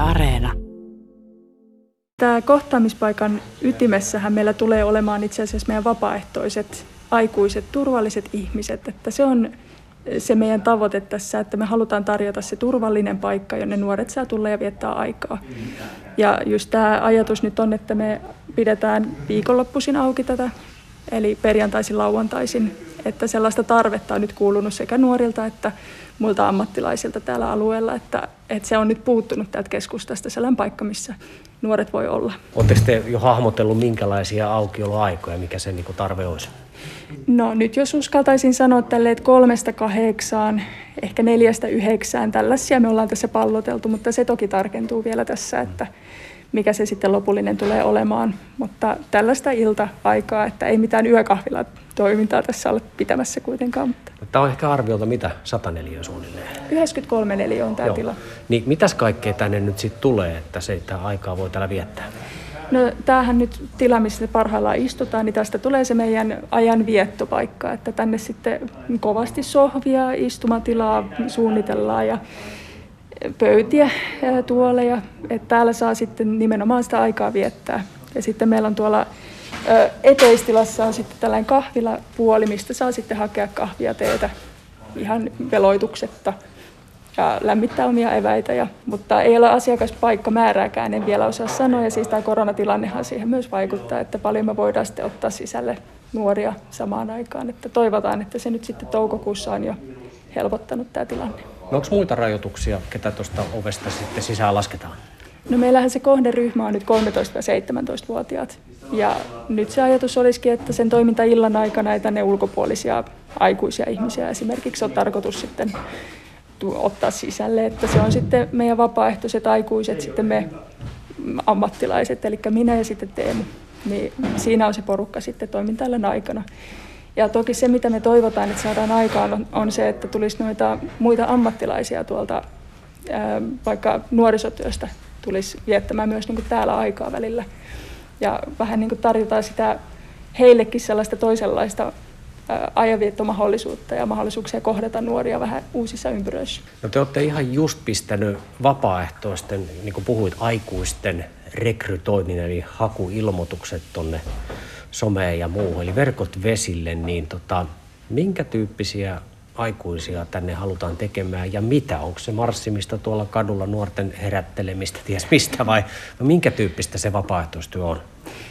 Areena. Tämä kohtaamispaikan ytimessähän meillä tulee olemaan itse asiassa meidän vapaaehtoiset, aikuiset, turvalliset ihmiset. Että se on se meidän tavoite tässä, että me halutaan tarjota se turvallinen paikka, jonne nuoret saa tulla ja viettää aikaa. Ja just tämä ajatus nyt on, että me pidetään viikonloppuisin auki tätä, eli perjantaisin, lauantaisin, että sellaista tarvetta on nyt kuulunut sekä nuorilta että muilta ammattilaisilta täällä alueella, että se on nyt puuttunut täältä keskustasta sellainen paikka, missä nuoret voi olla. Oletteko te jo hahmotellut, minkälaisia aukioloaikoja, mikä se tarve olisi? No nyt jos uskaltaisin sanoa tälleen, että 3-8, ehkä 4-9, tällaisia me ollaan tässä palloteltu, mutta se toki tarkentuu vielä tässä, että mikä se sitten lopullinen tulee olemaan. Mutta tällaista ilta-aikaa, että ei mitään yökahvilatoimintaa tässä ole pitämässä kuitenkaan. Tämä on ehkä arviolta mitä, 100 neliöä suunnilleen? 93 neliöä on tämä tila. Niin mitäs kaikkea tänne nyt sitten tulee, että sitä aikaa voi täällä viettää? No tämähän nyt tila, missä parhaillaan istutaan, niin tästä tulee se meidän ajanviettopaikka, että tänne sitten kovasti sohvia, istumatilaa suunnitellaan ja pöytiä ja tuoleja, että täällä saa sitten nimenomaan sitä aikaa viettää. Ja sitten meillä on tuolla eteistilassa on sitten tällainen kahvilapuoli, mistä saa sitten hakea kahvia, teetä ihan veloituksetta ja lämmittää omia eväitä. Mutta ei ole asiakaspaikkamäärääkään, en vielä osaa sanoa. Ja siis tämä koronatilannehan siihen myös vaikuttaa, että paljon me voidaan sitten ottaa sisälle nuoria samaan aikaan. Että toivotaan, että se nyt sitten toukokuussa on jo helpottanut tämä tilanne. No onko muita rajoituksia, ketä tuosta ovesta sitten sisään lasketaan? No meillähän se kohderyhmä on nyt 13-17-vuotiaat. Ja nyt se ajatus olisikin, että sen toimintaillan aikana ei tänne ulkopuolisia aikuisia ihmisiä esimerkiksi on tarkoitus sitten ottaa sisälle. Että se on sitten meidän vapaaehtoiset aikuiset, sitten me ammattilaiset, eli minä ja sitten Teemu. Niin siinä on se porukka sitten toimintaillan aikana. Ja toki se, mitä me toivotaan, että saadaan aikaan, on se, että tulisi noita muita ammattilaisia tuolta vaikka nuorisotyöstä tulisi viettämään myös niin kuin täällä aikaa välillä. Ja vähän niin kuin tarjotaan sitä heillekin sellaista toisenlaista ajanviettomahdollisuutta ja mahdollisuuksia kohdata nuoria vähän uusissa ympyröissä. No te olette ihan just pistänyt vapaaehtoisten, niin kuin puhuit, aikuisten rekrytoinnin eli hakuilmoitukset tuonne someen ja muuhun, eli verkot vesille, niin minkä tyyppisiä aikuisia tänne halutaan tekemään ja mitä? Onko se marssimista tuolla kadulla, nuorten herättelemistä, ties mistä vai minkä tyyppistä se vapaaehtoistyö on?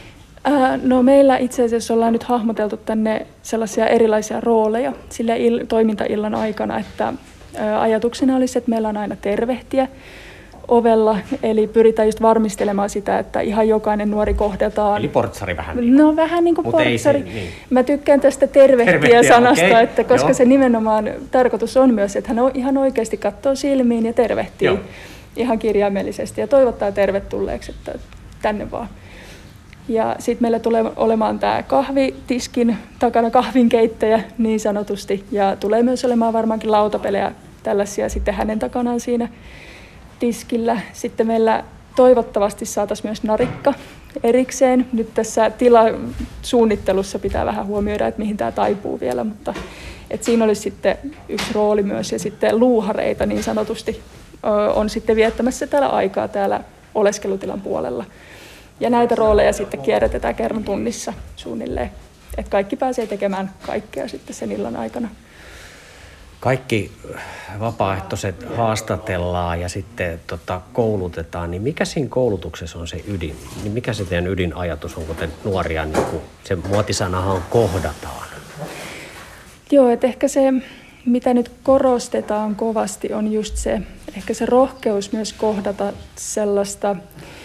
No meillä itse asiassa ollaan nyt hahmoteltu tänne sellaisia erilaisia rooleja sille toimintaillan aikana, että ajatuksena olisi, että meillä on aina tervehtiä ovella, eli pyritään just varmistelemaan sitä, että ihan jokainen nuori kohdataan. Eli portsari vähän. No vähän niin kuin portsari. Niin. Mä tykkään tästä tervehtiä-sanasta, okay. Että koska se nimenomaan tarkoitus on myös, että hän ihan oikeasti katsoo silmiin ja tervehtii ihan kirjaimellisesti ja toivottaa tervetulleeksi, että tänne vaan. Ja sitten meillä tulee olemaan tämä kahvitiskin takana kahvinkeittäjä niin sanotusti ja tulee myös olemaan varmaankin lautapelejä tällaisia sitten hänen takanaan siinä tiskillä. Sitten meillä toivottavasti saataisiin myös narikka erikseen. Nyt tässä tilasuunnittelussa pitää vähän huomioida, että mihin tämä taipuu vielä, mutta että siinä olisi sitten yksi rooli myös. Ja sitten luuhareita niin sanotusti on sitten viettämässä täällä aikaa täällä oleskelutilan puolella. Ja näitä rooleja sitten kierrätetään kerran tunnissa suunnilleen, että kaikki pääsee tekemään kaikkea sitten sen illan aikana. Kaikki vapaaehtoiset haastatellaan ja sitten koulutetaan, niin mikä siinä koulutuksessa on se ydin? Niin mikä se teidän ydinajatus on, kun te nuoria, niin kuin se muotisanahan kohdataan? Joo, että ehkä se, mitä nyt korostetaan kovasti, on just se, ehkä se rohkeus myös kohdata sellaista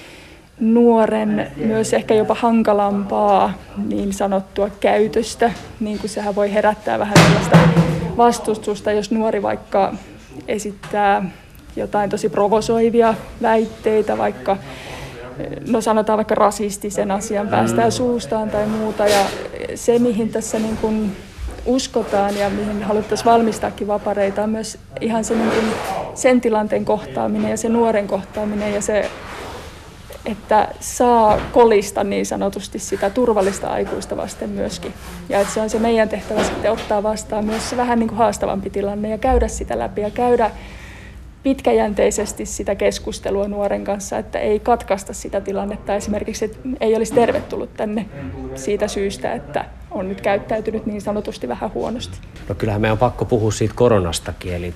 nuoren myös ehkä jopa hankalampaa niin sanottua käytöstä, niin kuin sehän voi herättää vähän sellaista vastustusta, jos nuori vaikka esittää jotain tosi provosoivia väitteitä, vaikka no sanotaan vaikka rasistisen asian päästään suustaan tai muuta. Ja se, mihin tässä niin kuin uskotaan ja mihin haluttaisiin valmistaakin vapareita, on myös ihan se, niin kuin sen tilanteen kohtaaminen ja se nuoren kohtaaminen ja se, että saa kolista niin sanotusti sitä turvallista aikuista vasten myöskin. Ja että se on se meidän tehtävä sitten ottaa vastaan myös se vähän niin kuin haastavampi tilanne ja käydä sitä läpi ja käydä pitkäjänteisesti sitä keskustelua nuoren kanssa, että ei katkaista sitä tilannetta esimerkiksi, että ei olisi tervetullut tänne siitä syystä, että on nyt käyttäytynyt niin sanotusti vähän huonosti. No kyllähän meidän on pakko puhua siitä koronastakin, eli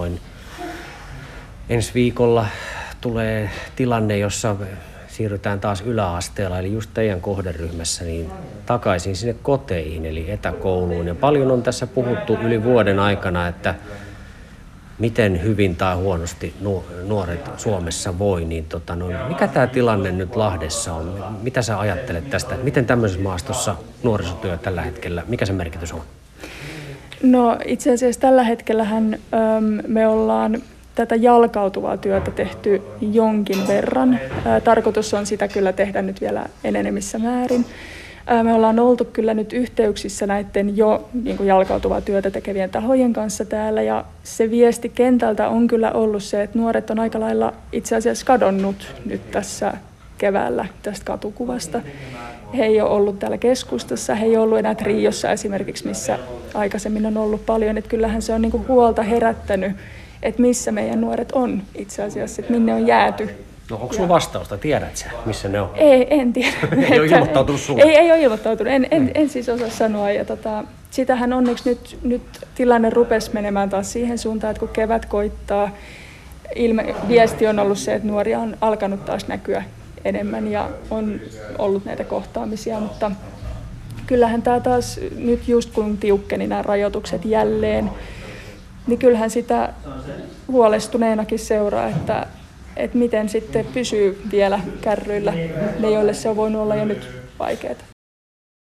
ensi viikolla tulee tilanne, jossa siirrytään taas yläasteella, eli just teidän kohderyhmässä, niin takaisin sinne koteihin, eli etäkouluun. Ja paljon on tässä puhuttu yli vuoden aikana, että miten hyvin tai huonosti nuoret Suomessa voi, niin mikä tämä tilanne nyt Lahdessa on? Mitä sä ajattelet tästä? Miten tämmöisessä maastossa nuorisotyö tällä hetkellä, mikä se merkitys on? No itse asiassa tällä hetkellähän me ollaan tätä jalkautuvaa työtä tehty jonkin verran. Tarkoitus on sitä kyllä tehdä nyt vielä enenevissä määrin. Me ollaan oltu kyllä nyt yhteyksissä näiden jo niin kuin jalkautuvaa työtä tekevien tahojen kanssa täällä, ja se viesti kentältä on kyllä ollut se, että nuoret on aika lailla itse asiassa kadonnut nyt tässä keväällä tästä katukuvasta. He ei ole ollut täällä keskustassa, he ei ole ollut enää Triossa esimerkiksi, missä aikaisemmin on ollut paljon. Että kyllähän se on niin kuin huolta herättänyt, että missä meidän nuoret on itse asiassa, että minne on jääty. No onko sulla vastausta? Tiedät sä, missä ne on? En tiedä. Ei ole ilmoittautunut sulle? Ei ole ilmoittautunut. En siis osaa sanoa. Ja sitähän onneksi nyt tilanne rupesi menemään taas siihen suuntaan, että kun kevät koittaa, viesti on ollut se, että nuoria on alkanut taas näkyä enemmän ja on ollut näitä kohtaamisia, mutta kyllähän tämä taas nyt just kun tiukkeni nämä rajoitukset jälleen, niin kyllähän sitä huolestuneenakin seuraa, että miten sitten pysyy vielä kärryillä ne, joille se on voinut olla jo nyt vaikeaa.